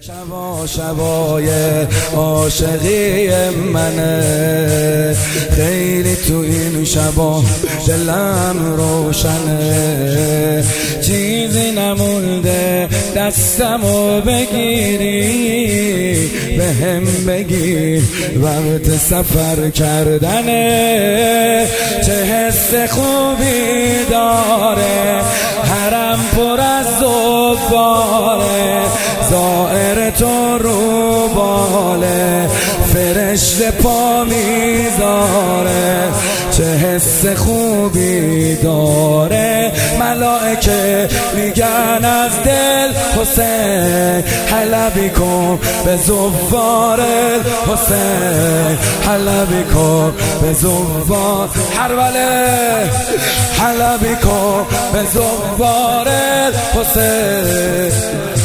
شبا شبای عاشقی منه، خیلی تو این شبا دلم روشنه، چیزی نمونده دستمو بگیری، به هم بگی وقت سفر کردنه، چه حس خوبی داره حرم پر از زباره، زائر تو رو باله فرشته پا میذاره، چه حس خوبی داره، ملائکه میگن از دل حسین حلبی کن به زوار حسین، حلبی کن به زوار حربله، حلبی کن به زوار حسین.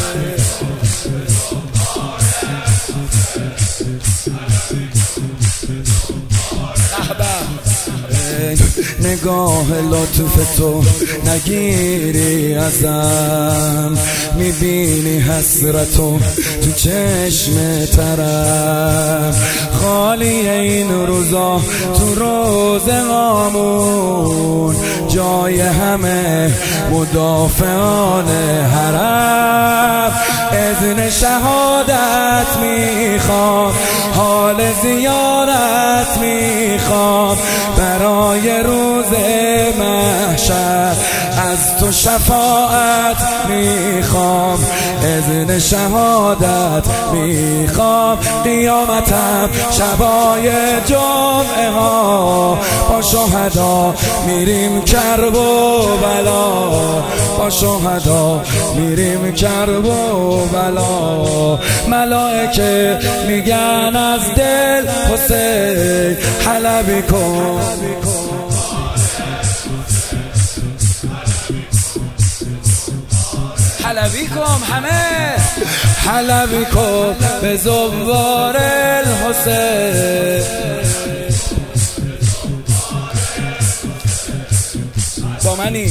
نگاه لطف تو نگیری ازم، میبینی حسرتو تو چشم طرف، خالی این روزا تو روزهامون جای همه مدافعان حرم، اذن شهادت میخوام، حال زیارت میخوام، برای روز محشر از تو شفاعت میخوام، اذن شهادت میخوام، قیامتم شبای جمعه ها با شهدا میریم کرب و بلا، با شهدا میریم کرب و بلا، ملائکه میگن از دل حسین حلبی کن، حلبی کن همه، حلبی کن به زوار الحسین. با منی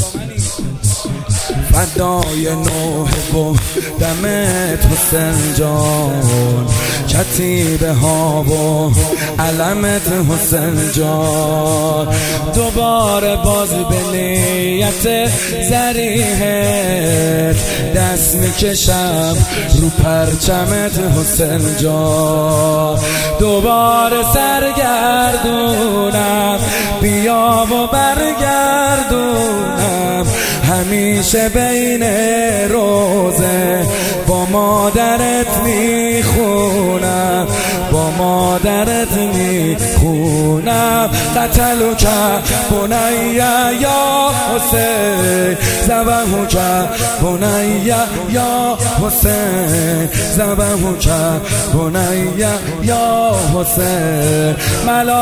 فدای نوح و دمت حسین جان، کتیبه ها و علمت حسین جان، دوباره باز به نیت ذریحت دست میکشم رو پرچمت حسین جان، دوباره سرگردونم بیا و برگردونم، همیشه بین روزه با مادرت میخونم، با مادرت میخونم، قتلو که بنیا یا حسین، زبهو که بنیا یا حسین، زبهو که بنیا یا حسین،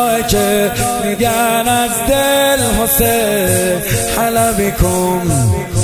ملائکه میگن از دل حسین حلبی کن.